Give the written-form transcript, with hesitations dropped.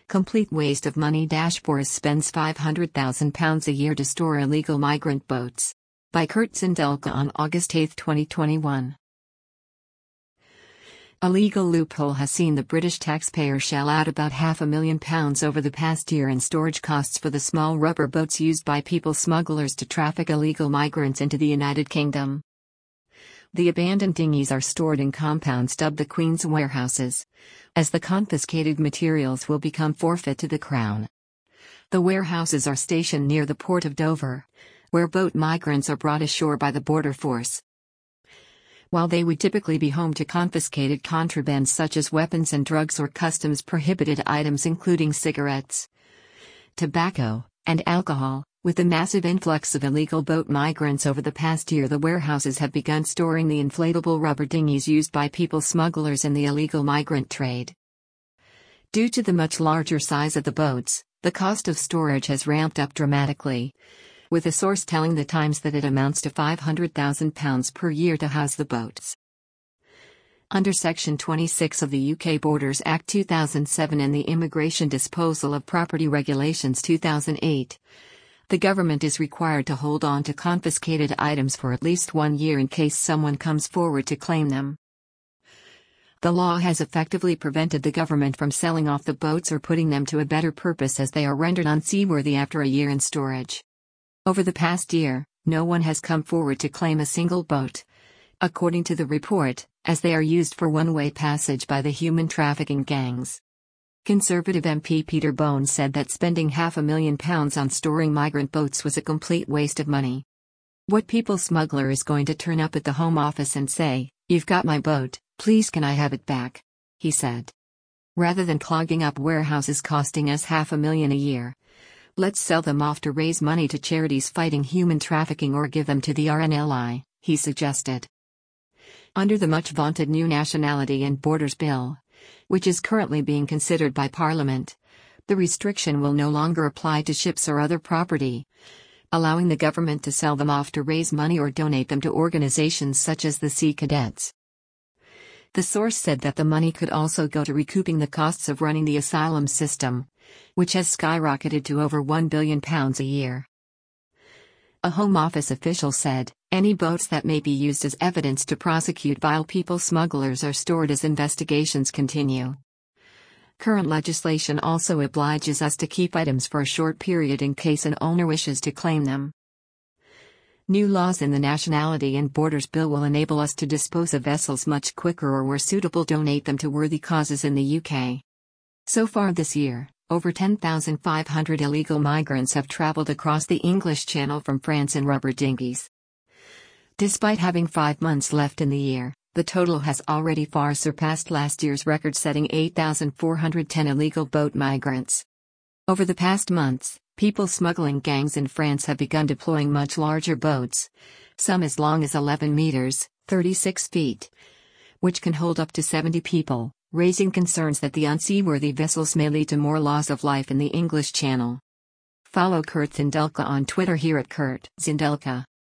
Complete waste of money. Boris spends £500,000 a year to store illegal migrant boats. By Kurt Zindelka on August 8, 2021. A legal loophole has seen the British taxpayer shell out about £500,000 over the past year in storage costs for the small rubber boats used by people smugglers to traffic illegal migrants into the United Kingdom. The abandoned dinghies are stored in compounds dubbed the Queen's warehouses, as the confiscated materials will become forfeit to the Crown. The warehouses are stationed near the port of Dover, where boat migrants are brought ashore by the border force. While they would typically be home to confiscated contraband such as weapons and drugs or customs prohibited items including cigarettes, tobacco, and alcohol, with the massive influx of illegal boat migrants over the past year, the warehouses have begun storing the inflatable rubber dinghies used by people smugglers in the illegal migrant trade. Due to the much larger size of the boats, the cost of storage has ramped up dramatically, with a source telling The Times that it amounts to £500,000 per year to house the boats. Under Section 26 of the UK Borders Act 2007 and the Immigration Disposal of Property Regulations 2008, the government is required to hold on to confiscated items for at least 1 year in case someone comes forward to claim them. The law has effectively prevented the government from selling off the boats or putting them to a better purpose, as they are rendered unseaworthy after a year in storage. Over the past year, no one has come forward to claim a single boat, according to the report, as they are used for one-way passage by the human trafficking gangs. Conservative MP Peter Bone said that spending £500,000 on storing migrant boats was a complete waste of money. What people smuggler is going to turn up at the Home Office and say, "You've got my boat, please can I have it back?" he said. Rather than clogging up warehouses costing us £500,000 a year, let's sell them off to raise money to charities fighting human trafficking or give them to the RNLI, he suggested. Under the much-vaunted new Nationality and Borders Bill, which is currently being considered by Parliament, the restriction will no longer apply to ships or other property, allowing the government to sell them off to raise money or donate them to organisations such as the Sea Cadets. The source said that the money could also go to recouping the costs of running the asylum system, which has skyrocketed to over £1 billion a year. A Home Office official said, "Any boats that may be used as evidence to prosecute vile people smugglers are stored as investigations continue." Current legislation also obliges us to keep items for a short period in case an owner wishes to claim them. New laws in the Nationality and Borders Bill will enable us to dispose of vessels much quicker or, where suitable, donate them to worthy causes in the UK. So far this year, over 10,500 illegal migrants have travelled across the English Channel from France in rubber dinghies. Despite having 5 months left in the year, the total has already far surpassed last year's record-setting 8,410 illegal boat migrants. Over the past months, people smuggling gangs in France have begun deploying much larger boats, some as long as 11 meters, 36 feet, which can hold up to 70 people, raising concerns that the unseaworthy vessels may lead to more loss of life in the English Channel. Follow Kurt Zindelka on Twitter here at Kurt Zindelka.